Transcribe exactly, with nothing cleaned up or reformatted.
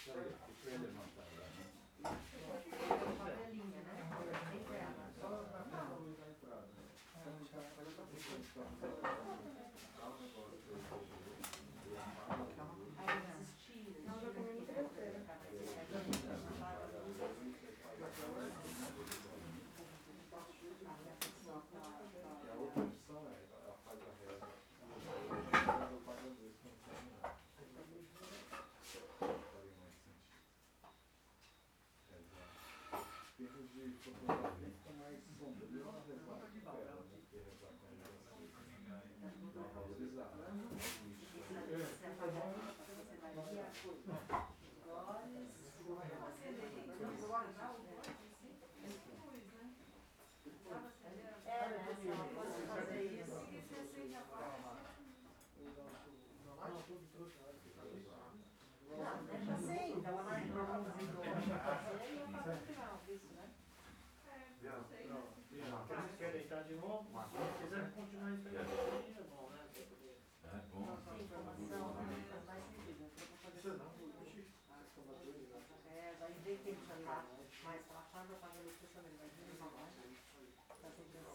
Favelinha, né? Entre elas. Aí desistir. Não, já comi muito besteira. E a outra opção é, ela faz a reza, eu pago a luz, não tem nada. Faria mais sentido. Rezar. Em termos de fotografia, fica mais sombrio na rezar com ela, né? Porque rezar com ela é valorizar. É, né? Se ela fosse fazer isso, ia ser assim, já não, deixa assim, então ela vai produzir o fazer e ela vai no final disso, né? Vocês querem deitar de novo? Se quiser continuar isso aí, é bom, né? É bom. Nossa informação faz mais sentido. Isso não. É, vai ver que ele já está mais relaxado, apaga a luz também, vai vir uma mais. Está sempre